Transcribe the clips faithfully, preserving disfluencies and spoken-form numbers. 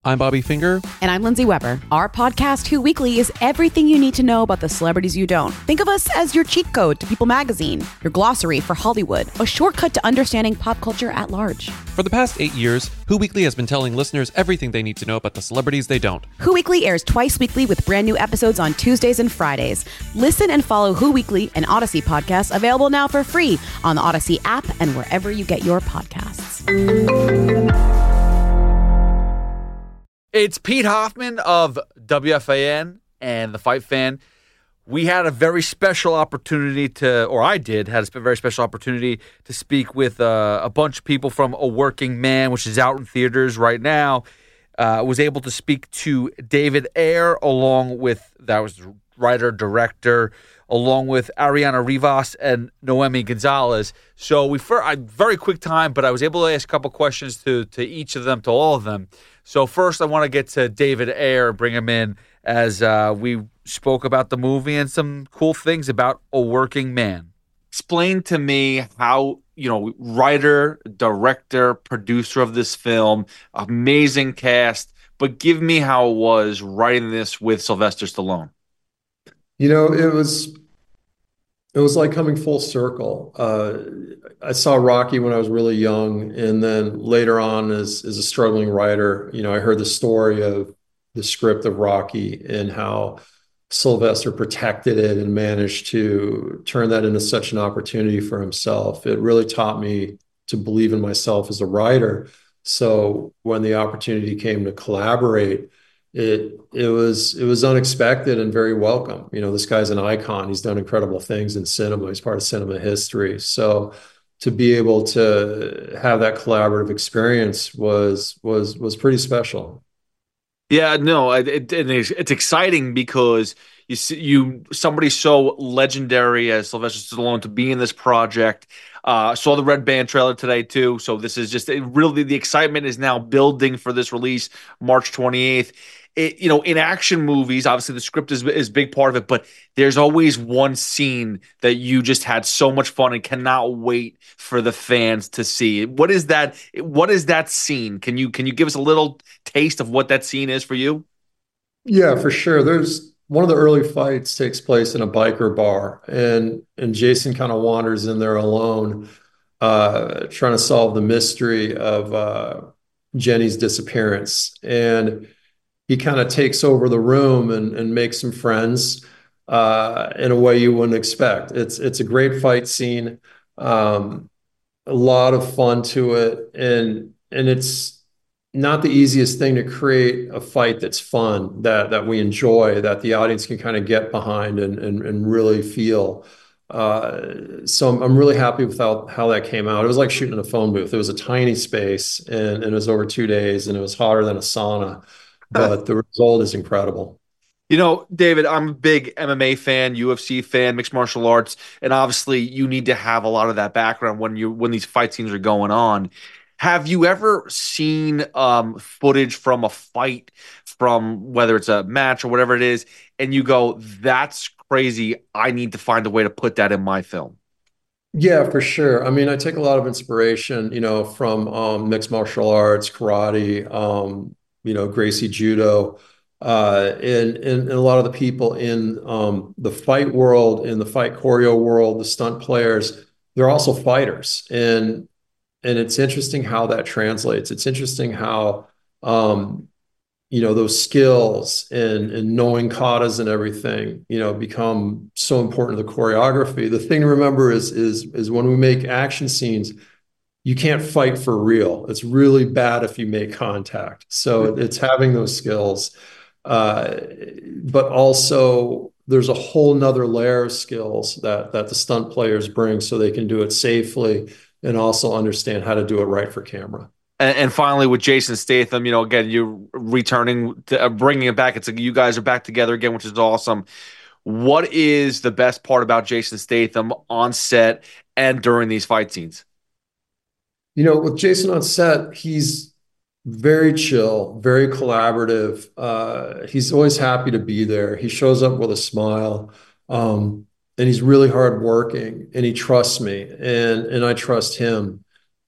I'm Bobby Finger. And I'm Lindsay Weber. Our podcast, Who Weekly, is everything you need to know about the celebrities you don't. Think of us as your cheat code to People magazine, your glossary for Hollywood, a shortcut to understanding pop culture at large. For the past eight years, Who Weekly has been telling listeners everything they need to know about the celebrities they don't. Who Weekly airs twice weekly with brand new episodes on Tuesdays and Fridays. Listen and follow Who Weekly, an Odyssey podcast, available now for free on the Odyssey app and wherever you get your podcasts. It's Pete Hoffman of W F A N and The Fight Fan. We had a very special opportunity to, or I did, had a very special opportunity to speak with uh, a bunch of people from A Working Man, which is out in theaters right now. I uh, was able to speak to David Ayer, along with, that was the writer, director, along with Ariana Rivas and Noemi Gonzalez. So we, for a very quick time, but I was able to ask a couple questions to, to each of them, to all of them. So first, I want to get to David Ayer, bring him in, as uh, we spoke about the movie and some cool things about A Working Man. Explain to me how, you know, writer, director, producer of this film, amazing cast, but give me how it was writing this with Sylvester Stallone. You know, it was it was like coming full circle. Uh, I saw Rocky when I was really young, and then later on, as as a struggling writer, you know, I heard the story of the script of Rocky and how Sylvester protected it and managed to turn that into such an opportunity for himself. It really taught me to believe in myself as a writer. So when the opportunity came to collaborate, It it was it was unexpected and very welcome. You know, this guy's an icon. He's done incredible things in cinema. He's part of cinema history. So to be able to have that collaborative experience was was was pretty special. Yeah, no, it, it, it's, it's exciting because you see, you somebody so legendary as Sylvester Stallone to be in this project. Uh, saw the Red Band trailer today too, so this is just it really the excitement is now building for this release March twenty-eighth. It, you know, in action movies, obviously the script is is a big part of it, but there's always one scene that you just had so much fun and cannot wait for the fans to see. What is that? What is that scene? Can you can you give us a little taste of what that scene is for you? Yeah, for sure. There's one of the early fights takes place in a biker bar, and and Jason kind of wanders in there alone, uh, trying to solve the mystery of uh, Jenny's disappearance. And he kind of takes over the room and, and makes some friends uh, in a way you wouldn't expect. It's it's a great fight scene, um, a lot of fun to it, and and it's not the easiest thing to create a fight that's fun, that that we enjoy, that the audience can kind of get behind and and, and really feel. Uh, so I'm, I'm really happy with how, how that came out. It was like shooting in a phone booth. It was a tiny space, and, and it was over two days, and it was hotter than a sauna. But the result is incredible. You know, David, I'm a big M M A fan, U F C fan, mixed martial arts, and obviously you need to have a lot of that background when you when these fight scenes are going on. Have you ever seen um, footage from a fight, from whether it's a match or whatever it is, and you go, "That's crazy. I need to find a way to put that in my film"? Yeah, for sure. I mean, I take a lot of inspiration, you know, from um, mixed martial arts, karate, um, you know, Gracie Judo, uh, and, and, and a lot of the people in um, the fight world, in the fight choreo world, the stunt players, they're also fighters. And, and it's interesting how that translates. It's interesting how, um, you know, those skills and, and knowing katas and everything, you know, become so important to the choreography. The thing to remember is, is, is when we make action scenes, you can't fight for real. It's really bad if you make contact. So it's having those skills. Uh, but also there's a whole nother layer of skills that, that the stunt players bring so they can do it safely and also understand how to do it right for camera. And, and finally, with Jason Statham, you know, again, you're returning, to, uh, bringing it back. It's like you guys are back together again, which is awesome. What is the best part about Jason Statham on set and during these fight scenes? You know, with Jason on set, he's very chill, very collaborative. Uh, he's always happy to be there. He shows up with a smile, um, and he's really hardworking, and he trusts me, and and I trust him.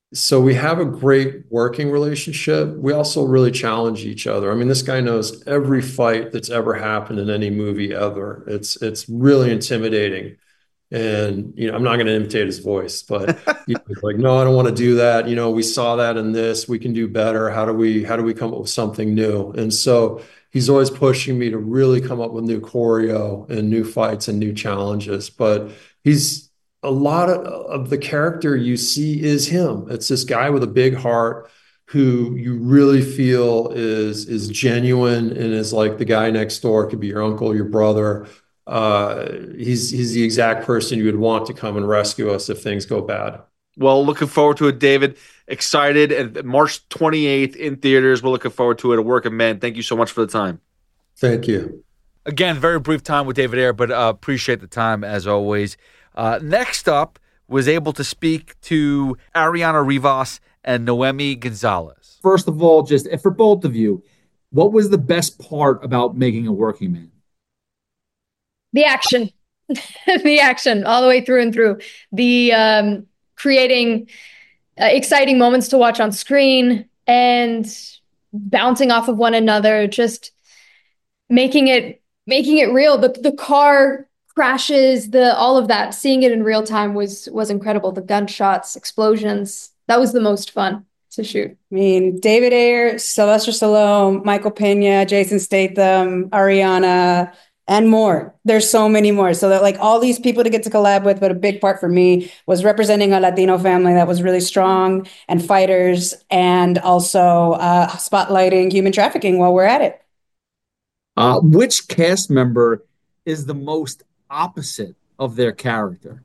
So we have a great working relationship. We also really challenge each other. I mean, this guy knows every fight that's ever happened in any movie ever. It's it's really intimidating. And, you know, I'm not going to imitate his voice, but he's like, no, I don't want to do that. You know, we saw that in this, we can do better. How do we, how do we come up with something new? And so he's always pushing me to really come up with new choreo and new fights and new challenges. But he's a lot of, of the character you see is him. It's this guy with a big heart who you really feel is, is genuine and is like the guy next door. It could be your uncle, your brother. Uh, he's he's the exact person you would want to come and rescue us if things go bad. Well, looking forward to it, David. Excited. And March twenty-eighth in theaters. We're looking forward to it. A Working Man. Thank you so much for the time. Thank you. Again, very brief time with David Ayer, but uh, appreciate the time as always. Uh, next up, was able to speak to Ariana Rivas and Noemi Gonzalez. First of all, just for both of you, what was the best part about making A Working Man? The action, the action all the way through and through. The um, creating uh, exciting moments to watch on screen and bouncing off of one another, just making it making it real. The the car crashes, the all of that, seeing it in real time was was incredible. The gunshots, explosions, that was the most fun to shoot. I mean, David Ayer, Sylvester Stallone, Michael Pena, Jason Statham, Ariana, and more. There's so many more. So that like all these people to get to collab with, but a big part for me was representing a Latino family that was really strong and fighters, and also uh, spotlighting human trafficking while we're at it. Uh, which cast member is the most opposite of their character?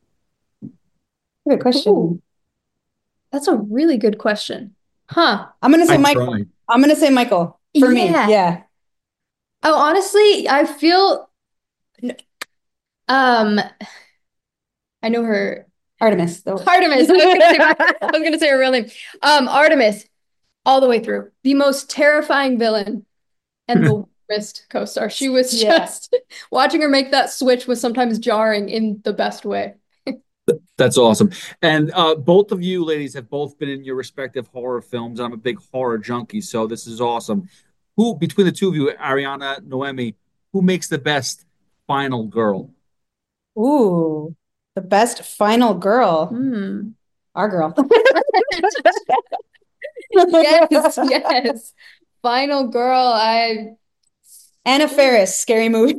Good question. Ooh, that's a really good question. Huh. I'm going to say I'm Michael. trying. I'm going to say Michael for me. Yeah. Yeah. Oh, honestly, I feel um I know her Artemis. Though. Artemis. I was gonna say, I was gonna say her real name. Um, Artemis, all the way through. The most terrifying villain and the worst co-star. She was Yeah. just watching her make that switch was sometimes jarring in the best way. That's awesome. And uh, both of you ladies have both been in your respective horror films. I'm a big horror junkie, so this is awesome. Who, between the two of you, Ariana, Noemi, who makes the best final girl? Ooh, the best final girl. Hmm. Our girl. Yes, yes. Final girl, I Anna Faris, Scary Movie.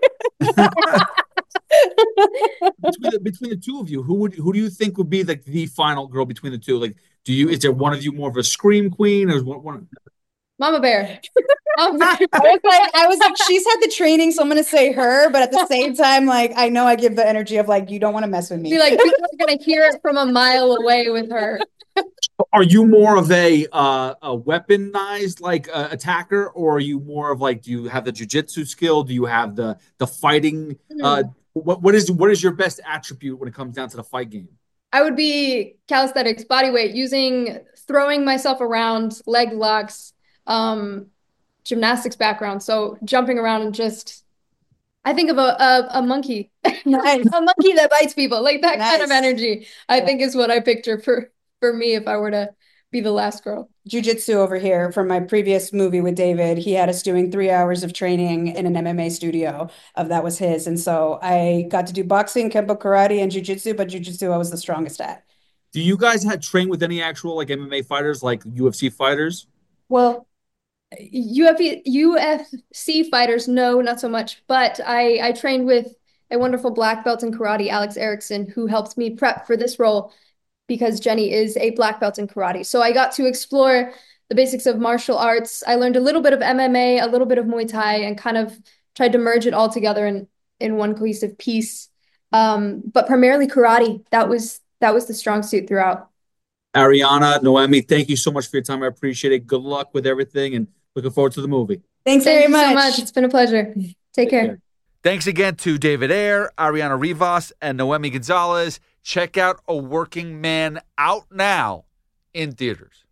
between, the, between the two of you, who would who do you think would be like the final girl between the two? Like, do you is there one of you more of a scream queen, or is one? one... Mama Bear. Mama Bear. I was like, I was like, she's had the training, so I'm gonna say her, but at the same time, like, I know I give the energy of like, you don't want to mess with me. Be like, people are gonna hear it from a mile away with her. Are you more of a uh, a weaponized like uh, attacker, or are you more of like, do you have the jujitsu skill? Do you have the the fighting? Uh, what what is what is your best attribute when it comes down to the fight game? I would be calisthenics, body weight, using throwing myself around, leg locks, um, gymnastics background. So jumping around and just, I think of a a, a monkey, Nice. a monkey that bites people, like that kind of Nice. energy. I Yeah. think is what I picture for for me if I were to be the last girl. Jiu-jitsu over here from my previous movie with David. He had us doing three hours of training in an M M A studio. Of that was his, and so I got to do boxing, kempo, karate, and jiu-jitsu. But jiu-jitsu I was the strongest at. Do you guys have trained with any actual like M M A fighters, like U F C fighters? Well, U F C, U F C fighters, no, not so much. But I, I trained with a wonderful black belt in karate, Alex Erickson, who helped me prep for this role because Jenny is a black belt in karate. So I got to explore the basics of martial arts. I learned a little bit of M M A, a little bit of Muay Thai, and kind of tried to merge it all together in, in one cohesive piece. Um, but primarily karate. That was that was the strong suit throughout. Ariana, Noemi, thank you so much for your time. I appreciate it. Good luck with everything, and looking forward to the movie. Thanks Thank very you much. so much. It's been a pleasure. Take, Take care. care. Thanks again to David Ayer, Ariana Rivas, and Noemi Gonzalez. Check out A Working Man, out now in theaters.